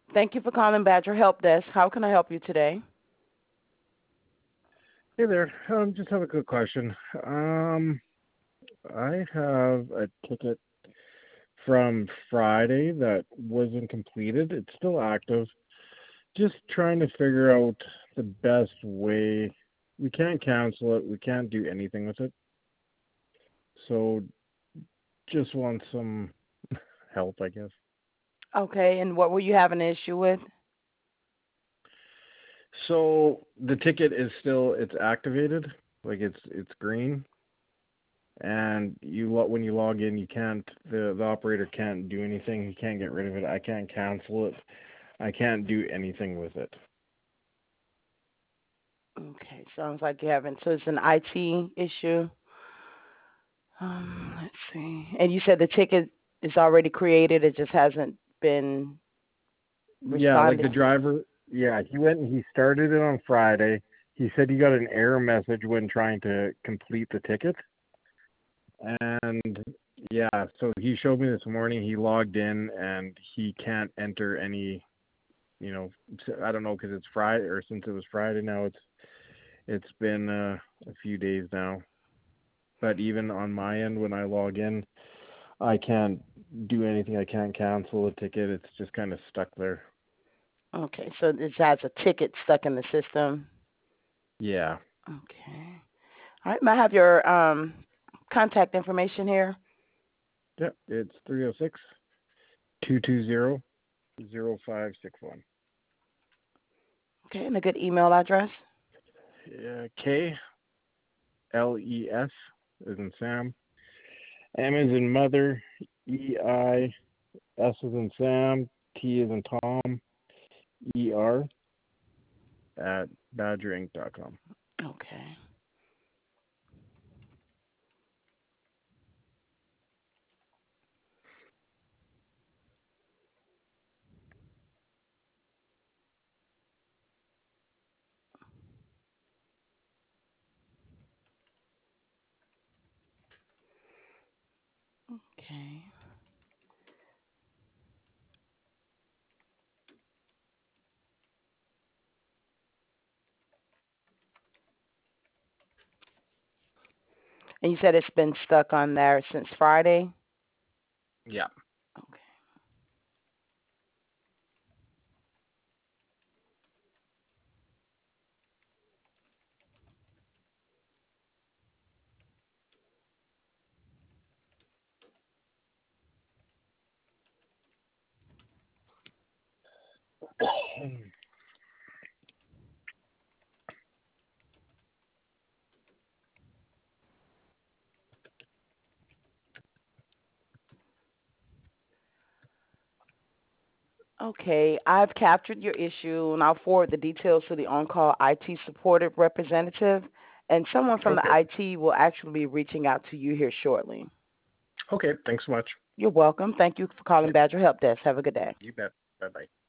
Thank you for calling Badger Help Desk. How can I help you today? Hey there. Just have a quick question. I have a ticket from Friday that wasn't completed. It's still active. Just trying to figure out the best way. We can't cancel it. We can't do anything with it. So just want some help, I guess. Okay, and what were you having an issue with? So the ticket is still it's activated, like it's green, and when you log in, you can't the operator can't do anything. He can't get rid of it. I can't cancel it. I can't do anything with it. Okay, sounds like you're having, so it's an IT issue. Let's see. And you said the ticket is already created, it just hasn't been Yeah, like responded. the driver. Yeah, he went and he started it on Friday. He said he got an error message when trying to complete the ticket. And yeah, so he showed me this morning. He logged in and he can't enter any. I don't know because it's Friday or since it was Friday now. It's been a few days now. But even on my end, when I log in, I can't do anything. I can't cancel the ticket. It's just kind of stuck there. Okay, so it has a ticket stuck in the system. Yeah. Okay. All right, may I have your contact information here? Yep. It's 306-220-0561. Okay, and a good email address? KLES as in Sam. M as in mother. EI. S as in Sam. T as in Tom. ER at badgerinc.com. Okay. Okay. And you said it's been stuck on there since Friday? Yeah. Okay. Okay, I've captured your issue and I'll forward the details to the on-call IT supported representative, and someone from the Okay. IT will actually be reaching out to you here shortly. Okay. Thanks so much. You're welcome. Thank you for calling Okay. Badger Help Desk. Have a good day. You bet. Bye bye.